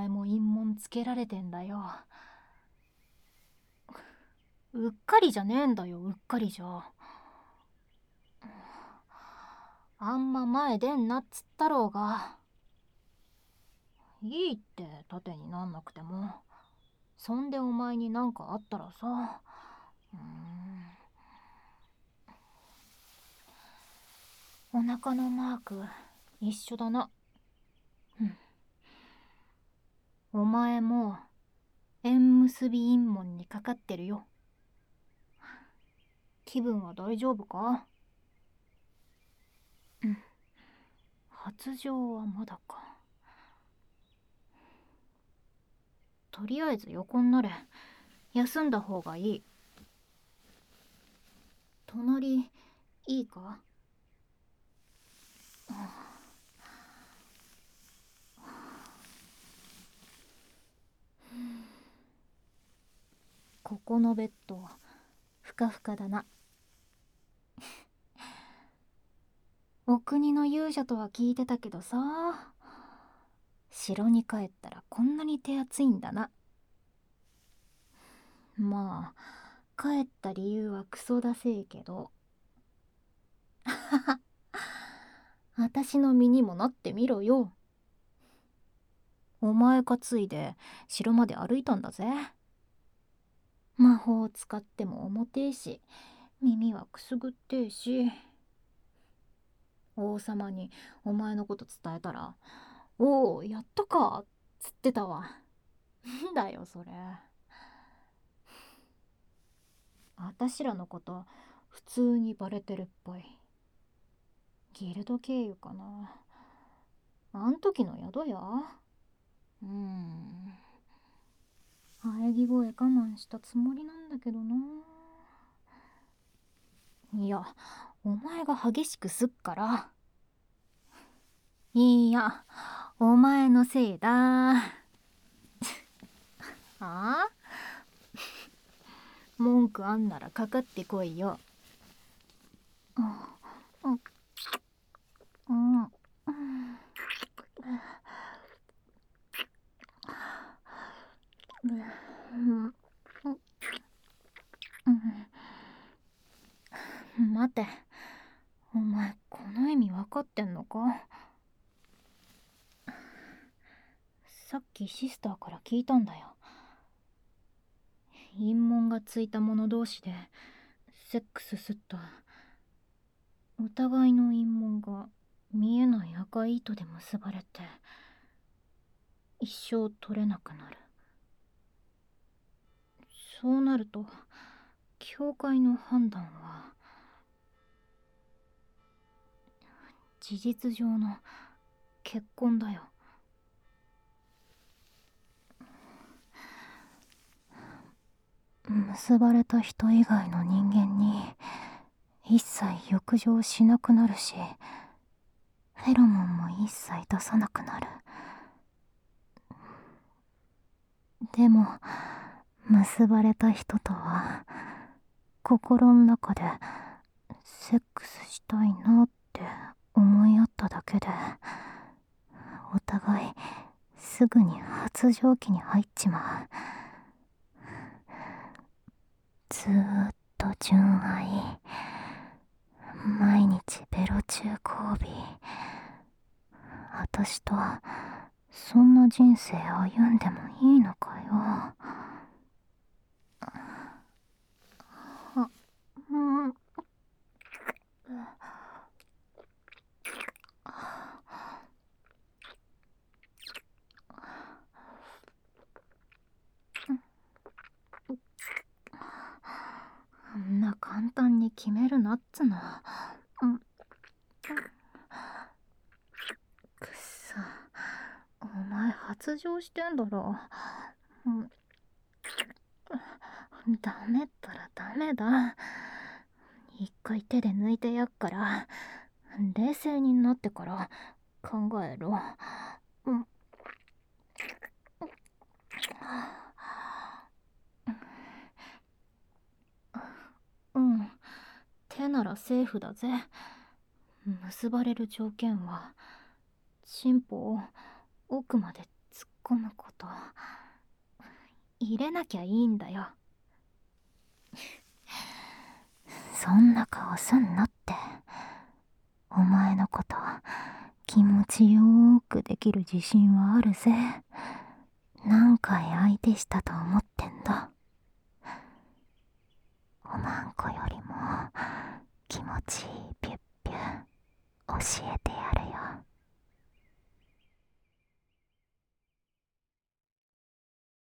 前も陰紋つけられてんだよ。うっかりじゃねえんだよ、うっかりじゃ。あんま前出んなっつったろうが。いいって盾になんなくても。そんでお前になんかあったらさ。お腹のマーク一緒だな。お前も縁結び陰紋にかかってるよ。気分は大丈夫か？発情はまだか。とりあえず横になれ。休んだ方がいい。隣いいか？ここのベッドふかふかだな。お国の勇者とは聞いてたけどさ、城に帰ったらこんなに手厚いんだな。まあ帰った理由はクソだせえけど。私の身にもなってみろよ。お前担いで城まで歩いたんだぜ。魔法を使っても重てえし、耳はくすぐってえし。王様にお前のこと伝えたら「おおやったか」っつってたわ。んだよそれ。あたしらのこと普通にバレてるっぽい。ギルド経由かな。あん時の宿屋。喘ぎ声我慢したつもりなんだけどな。いや、お前が激しくすっから。いや、お前のせいだ。あ？文句あんならかかってこいよ。待て、お前この意味分かってんのか？さっきシスターから聞いたんだよ。陰紋がついた者同士でセックスすっと、お互いの陰紋が見えない赤い糸で結ばれて一生取れなくなる。そうなると教会の判断は事実上の結婚だよ。結ばれた人以外の人間に一切浴場しなくなるし、フェロモンも一切出さなくなる。でも結ばれた人とは心の中でセックスしたいなって思い合っただけで、お互いすぐに発情期に入っちまう。ずーっと純愛、毎日ベロ中交尾。私とそんな人生歩んでもいいのかよ。あんな簡単に決めるなっつの。くっさ、お前発情してんだろ。ダメったらダメだ。一回手で抜いてやっから、冷静になってから考えろ。手ならセーフだぜ。結ばれる条件はチンポを奥まで突っ込むこと入れなきゃいいんだよ。そんな顔すんなって。お前のこと気持ちよーくできる自信はあるぜ。何回相手したと思ってんだ。おまんこよりも気持ちいいピュッピュ教え